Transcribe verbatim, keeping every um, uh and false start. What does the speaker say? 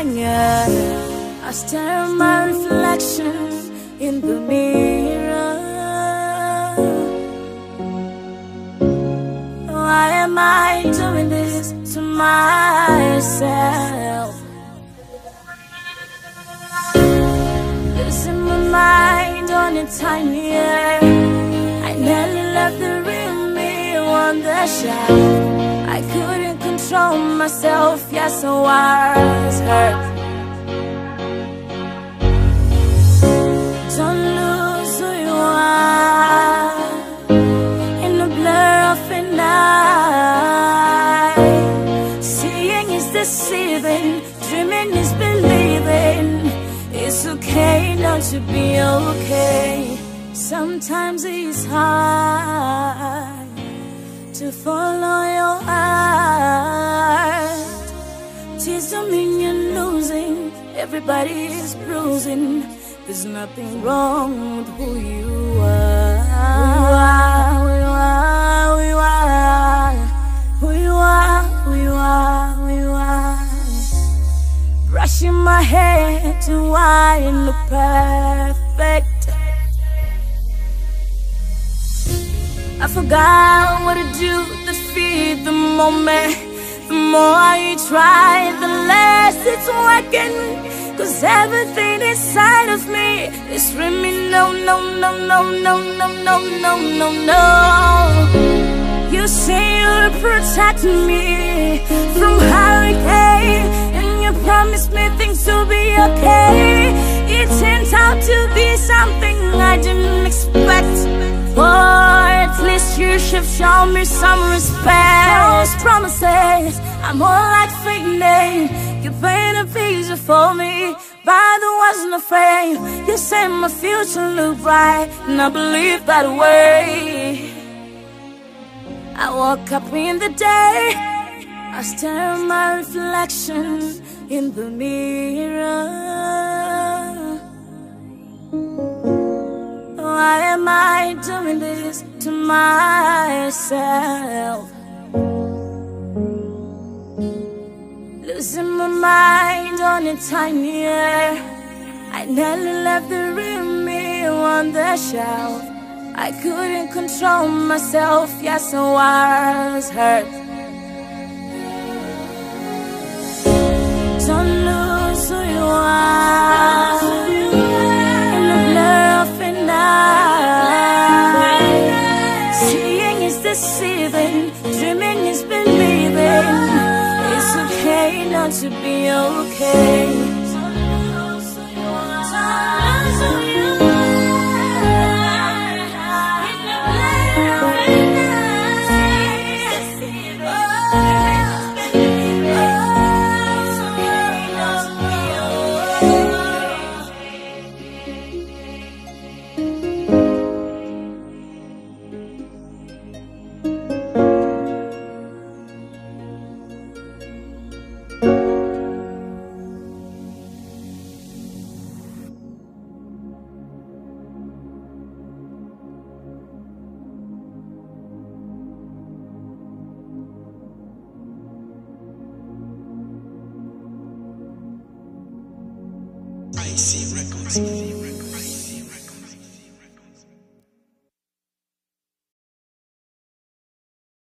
I stare at my reflection in the mirror. Why am I doing this to myself? Losing my mind on a tiny air. I nearly left the real me on the shelf. I couldn't control myself, yes I was hurt. Don't lose who you are in the blur of a night. Seeing is deceiving, dreaming is believing. It's okay not to be okay. Sometimes it's hard to follow your heart. Tears don't mean you're losing, everybody is bruising. There's nothing wrong with who you are. Who you are, who you are, who you are, who you are, who you are. Brushing my hair to why it look perfect. I forgot what to do to feed the moment. The more you try, the less it's working. Cause everything inside of me is screaming no, no, no, no, no, no, no, no, no, no. You say you'll protect me from hurricane, and you promised me things will be okay. It turned out to be something I didn't expect. Or at least you should show me some respect. Those promises, I'm more like fainting. You paint a picture for me by the words in the frame. You say my future look bright, and I believe that way. I woke up in the day, I stare at my reflection in the mirror. Why am I doing this to myself? Losing my mind on a tiny air. I nearly left the real me on the shelf. I couldn't control myself, yes I was hurt. Don't lose who you are in the blur of a night. Seeing is deceiving, dreaming is believing. It's okay not to be okay. I C Records.